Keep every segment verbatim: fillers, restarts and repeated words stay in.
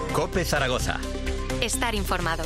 COPE Zaragoza. Estar informado.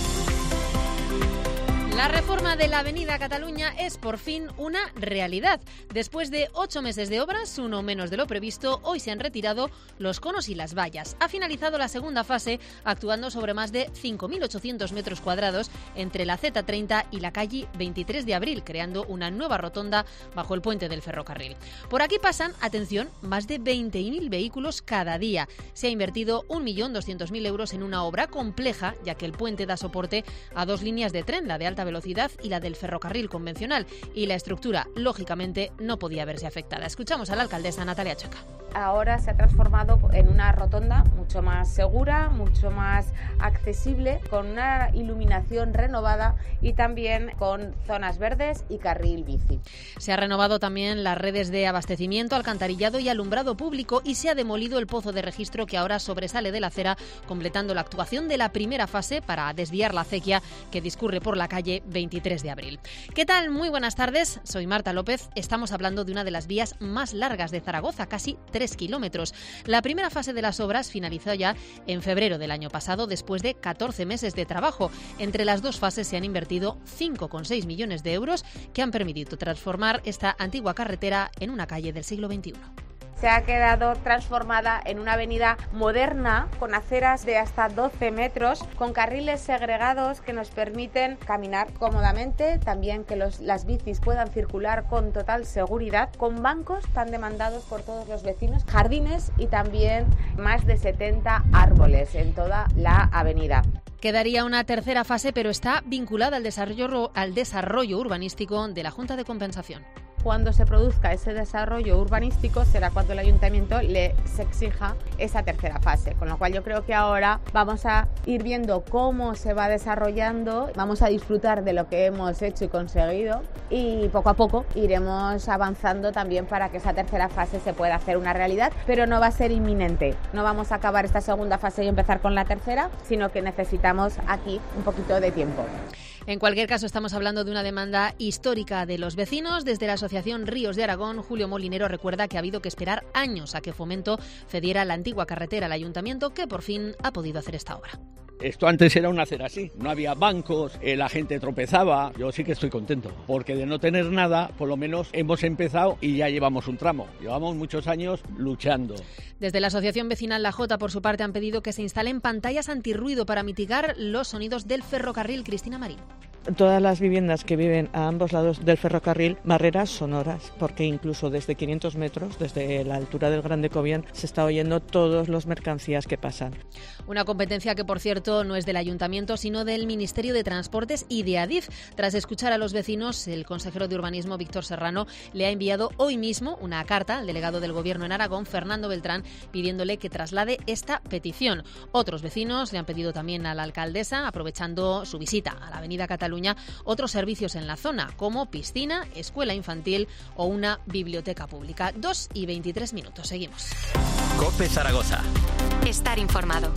La reforma de la Avenida Cataluña es por fin una realidad. Después de ocho meses de obras, uno menos de lo previsto, hoy se han retirado los conos y las vallas. Ha finalizado la segunda fase, actuando sobre más de cinco mil ochocientos metros cuadrados entre la zeta treinta y la calle veintitrés de abril, creando una nueva rotonda bajo el puente del ferrocarril. Por aquí pasan, atención, más de veinte mil vehículos cada día. Se ha invertido un millón doscientos mil euros en una obra compleja, ya que el puente da soporte a dos líneas de tren, la de alta velocidad y la del ferrocarril convencional, y la estructura, lógicamente, no podía verse afectada. Escuchamos a la alcaldesa Natalia Checa. Ahora se ha transformado en una rotonda mucho más segura, mucho más accesible, con una iluminación renovada y también con zonas verdes y carril bici. Se ha renovado también las redes de abastecimiento, alcantarillado y alumbrado público, y se ha demolido el pozo de registro que ahora sobresale de la acera, completando la actuación de la primera fase para desviar la acequia que discurre por la calle veintitrés de abril. ¿Qué tal? Muy buenas tardes, soy Marta López. Estamos hablando de una de las vías más largas de Zaragoza, casi tres kilómetros. La primera fase de las obras finalizó ya en febrero del año pasado, después de catorce meses de trabajo. Entre las dos fases se han invertido cinco coma seis millones de euros que han permitido transformar esta antigua carretera en una calle del siglo veintiuno. Se ha quedado transformada en una avenida moderna con aceras de hasta doce metros, con carriles segregados que nos permiten caminar cómodamente, también que los, las bicis puedan circular con total seguridad, con bancos tan demandados por todos los vecinos, jardines y también más de setenta árboles en toda la avenida. Quedaría una tercera fase, pero está vinculada al desarrollo, al desarrollo urbanístico de la Junta de Compensación. Cuando se produzca ese desarrollo urbanístico será cuando el ayuntamiento le se exija esa tercera fase, con lo cual yo creo que ahora vamos a ir viendo cómo se va desarrollando, vamos a disfrutar de lo que hemos hecho y conseguido, y poco a poco iremos avanzando también para que esa tercera fase se pueda hacer una realidad, pero no va a ser inminente. No vamos a acabar esta segunda fase y empezar con la tercera, sino que necesitamos aquí un poquito de tiempo. En cualquier caso, estamos hablando de una demanda histórica de los vecinos. Desde la Asociación Ríos de Aragón, Julio Molinero recuerda que ha habido que esperar años a que Fomento cediera la antigua carretera al ayuntamiento, que por fin ha podido hacer esta obra. Esto antes era una acera así, no había bancos, eh, la gente tropezaba. Yo sí que estoy contento, porque de no tener nada, por lo menos hemos empezado y ya llevamos un tramo. Llevamos muchos años luchando. Desde la Asociación Vecinal La Jota, por su parte, han pedido que se instalen pantallas antirruido para mitigar los sonidos del ferrocarril. Cristina Marín. Todas las viviendas que viven a ambos lados del ferrocarril, barreras sonoras, porque incluso desde quinientos metros, desde la altura del Grande Cobian, se está oyendo todas las mercancías que pasan. Una competencia que, por cierto, no es del Ayuntamiento, sino del Ministerio de Transportes y de Adif. Tras escuchar a los vecinos, el consejero de Urbanismo, Víctor Serrano, le ha enviado hoy mismo una carta al delegado del Gobierno en Aragón, Fernando Beltrán, pidiéndole que traslade esta petición. Otros vecinos le han pedido también a la alcaldesa, aprovechando su visita a la Avenida Cataluña, otros servicios en la zona, como piscina, escuela infantil o una biblioteca pública. dos y veintitrés minutos. Seguimos. COPE Zaragoza. Estar informado.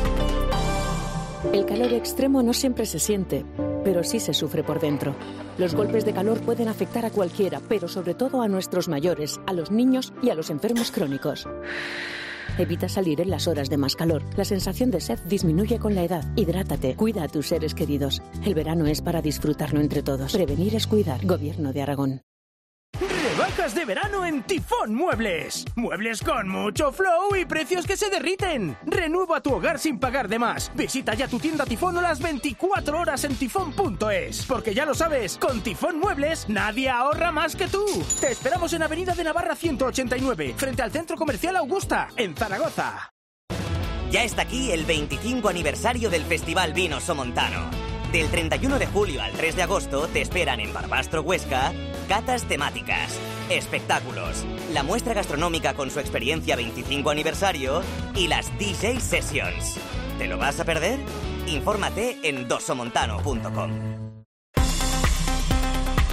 El calor extremo no siempre se siente, pero sí se sufre por dentro. Los golpes de calor pueden afectar a cualquiera, pero sobre todo a nuestros mayores, a los niños y a los enfermos crónicos. Evita salir en las horas de más calor. La sensación de sed disminuye con la edad. Hidrátate, cuida a tus seres queridos. El verano es para disfrutarlo entre todos. Prevenir es cuidar. Gobierno de Aragón. Rebajas de verano en Tifón Muebles. Muebles con mucho flow y precios que se derriten. Renueva tu hogar sin pagar de más. Visita ya tu tienda Tifón o las veinticuatro horas en tifón punto es. Porque ya lo sabes, con Tifón Muebles nadie ahorra más que tú. Te esperamos en Avenida de Navarra ciento ochenta y nueve, frente al Centro Comercial Augusta, en Zaragoza. Ya está aquí el veinticinco aniversario del Festival Vino Somontano. Del treinta y uno de julio al tres de agosto te esperan en Barbastro, Huesca, catas temáticas, espectáculos, la muestra gastronómica con su experiencia veinticinco aniversario y las D J Sessions. ¿Te lo vas a perder? Infórmate en dos somontano punto com.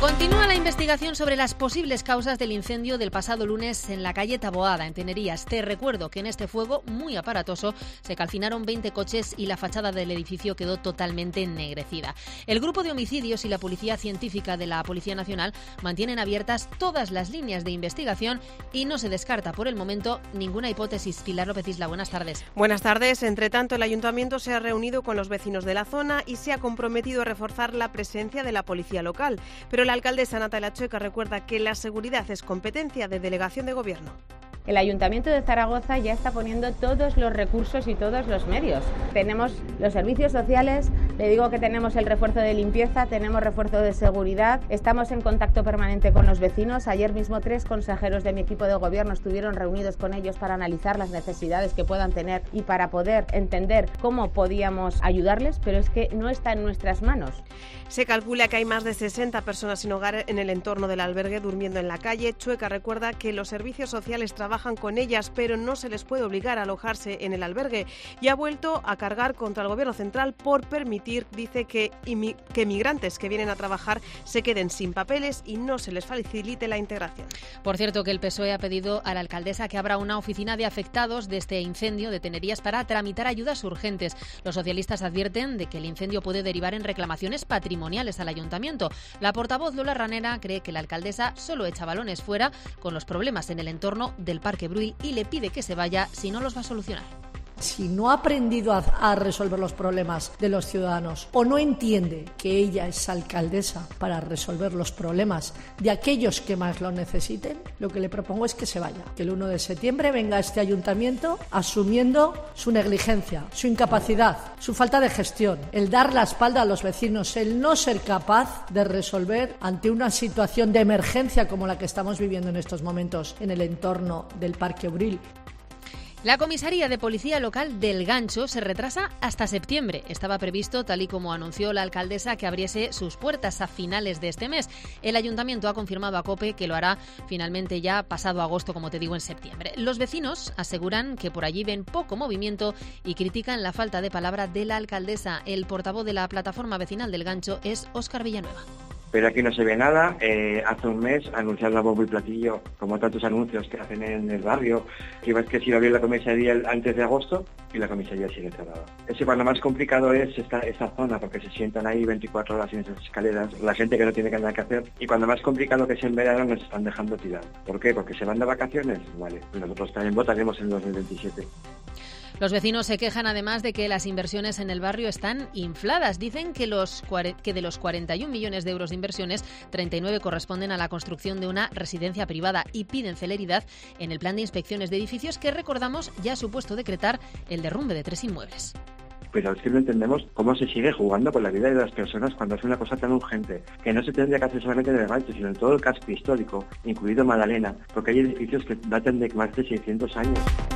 Continúa la investigación sobre las posibles causas del incendio del pasado lunes en la calle Taboada, en Tenerías. Te recuerdo que en este fuego muy aparatoso se calcinaron veinte coches y la fachada del edificio quedó totalmente ennegrecida. El grupo de homicidios y la policía científica de la Policía Nacional mantienen abiertas todas las líneas de investigación y no se descarta por el momento ninguna hipótesis. Pilar López Isla, buenas tardes. Buenas tardes. Entre tanto, el Ayuntamiento se ha reunido con los vecinos de la zona y se ha comprometido a reforzar la presencia de la policía local. Pero la alcaldesa Natalia Chueca recuerda que la seguridad es competencia de Delegación de Gobierno. El Ayuntamiento de Zaragoza ya está poniendo todos los recursos y todos los medios. Tenemos los servicios sociales, le digo que tenemos el refuerzo de limpieza, tenemos refuerzo de seguridad, estamos en contacto permanente con los vecinos. Ayer mismo tres consejeros de mi equipo de gobierno estuvieron reunidos con ellos para analizar las necesidades que puedan tener y para poder entender cómo podíamos ayudarles, pero es que no está en nuestras manos. Se calcula que hay más de sesenta personas sin hogar en el entorno del albergue durmiendo en la calle. Chueca recuerda que los servicios sociales trabajan trabajan con ellas, pero no se les puede obligar a alojarse en el albergue, y ha vuelto a cargar contra el Gobierno central por permitir, dice, que, imi- que migrantes que vienen a trabajar se queden sin papeles y no se les facilite la integración. Por cierto, que el P S O E ha pedido a la alcaldesa que abra una oficina de afectados de este incendio de Tenerías para tramitar ayudas urgentes. Los socialistas advierten de que el incendio puede derivar en reclamaciones patrimoniales al ayuntamiento. La portavoz Lola Ranera cree que la alcaldesa solo echa balones fuera con los problemas en el entorno del Parque Bruil y le pide que se vaya si no los va a solucionar. Si no ha aprendido a, a resolver los problemas de los ciudadanos o no entiende que ella es alcaldesa para resolver los problemas de aquellos que más lo necesiten, lo que le propongo es que se vaya. Que el uno de septiembre venga a este ayuntamiento asumiendo su negligencia, su incapacidad, su falta de gestión, el dar la espalda a los vecinos, el no ser capaz de resolver ante una situación de emergencia como la que estamos viviendo en estos momentos en el entorno del Parque Bruil. La comisaría de policía local del Gancho se retrasa hasta septiembre. Estaba previsto, tal y como anunció la alcaldesa, que abriese sus puertas a finales de este mes. El ayuntamiento ha confirmado a COPE que lo hará finalmente ya pasado agosto, como te digo, en septiembre. Los vecinos aseguran que por allí ven poco movimiento y critican la falta de palabra de la alcaldesa. El portavoz de la plataforma vecinal del Gancho es Óscar Villanueva. Pero aquí no se ve nada. Eh, hace un mes anunciaron a bombo y platillo, como tantos anuncios que hacen en el barrio, que ves que si va a abrir la comisaría antes de agosto y la comisaría sigue cerrada. Ese cuando más complicado es esta, esta zona, porque se sientan ahí veinticuatro horas en esas escaleras, la gente que no tiene nada que hacer, y cuando más complicado que es en verano nos están dejando tirar. ¿Por qué? Porque se van de vacaciones. Vale, nosotros también votaremos en dos mil veintisiete. Los vecinos se quejan además de que las inversiones en el barrio están infladas. Dicen que, los, que de los cuarenta y un millones de euros de inversiones, treinta y nueve corresponden a la construcción de una residencia privada y piden celeridad en el plan de inspecciones de edificios que, recordamos, ya ha supuesto decretar el derrumbe de tres inmuebles. Pero es que no entendemos cómo se sigue jugando con la vida de las personas cuando es una cosa tan urgente, que no se tendría que hacer solamente en el Gancho, sino en todo el casco histórico, incluido Madalena, porque hay edificios que datan de más de seiscientos años.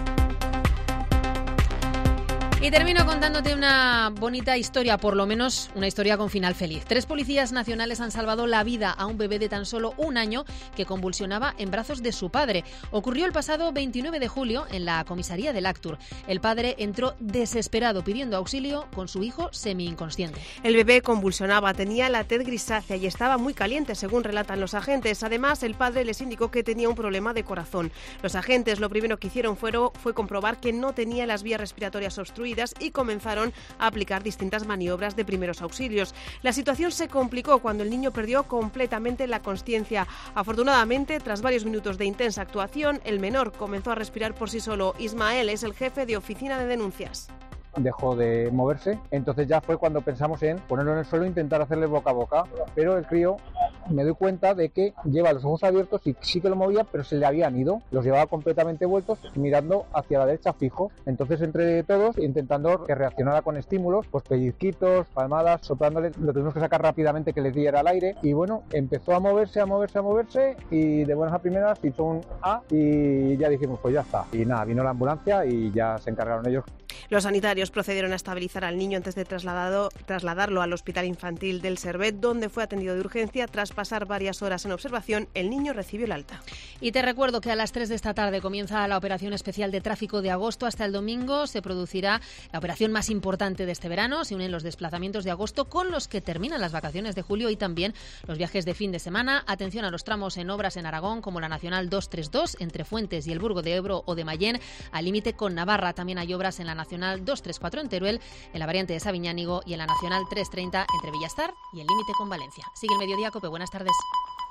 Y termino contándote una bonita historia, por lo menos una historia con final feliz. Tres policías nacionales han salvado la vida a un bebé de tan solo un año que convulsionaba en brazos de su padre. Ocurrió el pasado veintinueve de julio en la comisaría del Actur. El padre entró desesperado pidiendo auxilio con su hijo semi-inconsciente. El bebé convulsionaba, tenía la tez grisácea y estaba muy caliente, según relatan los agentes. Además, el padre les indicó que tenía un problema de corazón. Los agentes lo primero que hicieron fue, fue comprobar que no tenía las vías respiratorias obstruidas y comenzaron a aplicar distintas maniobras de primeros auxilios. La situación se complicó cuando el niño perdió completamente la consciencia. Afortunadamente, tras varios minutos de intensa actuación, el menor comenzó a respirar por sí solo. Ismael es el jefe de oficina de denuncias. Dejó de moverse, entonces ya fue cuando pensamos en ponerlo en el suelo e intentar hacerle boca a boca, pero el crío, me doy cuenta de que lleva los ojos abiertos y sí que lo movía, pero se le habían ido, los llevaba completamente vueltos, mirando hacia la derecha fijo. Entonces entre todos, intentando que reaccionara con estímulos, pues pellizquitos, palmadas, soplándole, lo tuvimos que sacar rápidamente que le diera el aire, y bueno, empezó a moverse, a moverse, a moverse, y de buenas a primeras hizo un A, y ya dijimos, pues ya está. Y nada, vino la ambulancia y ya se encargaron ellos. Los sanitarios procedieron a estabilizar al niño antes de trasladado, trasladarlo al Hospital Infantil del Servet, donde fue atendido de urgencia. Tras pasar varias horas en observación, el niño recibió el alta. Y te recuerdo que a las tres de esta tarde comienza la operación especial de tráfico de agosto. Hasta el domingo se producirá la operación más importante de este verano. Se unen los desplazamientos de agosto con los que terminan las vacaciones de julio y también los viajes de fin de semana. Atención a los tramos en obras en Aragón, como la Nacional doscientos treinta y dos entre Fuentes y el Burgo de Ebro o de Mayén, al límite con Navarra. También hay obras en la Nacional doscientos treinta y cuatro en Teruel, en la variante de Sabiñánigo y en la Nacional trescientos treinta entre Villastar y el límite con Valencia. Sigue el Mediodía, Cope. Buenas tardes.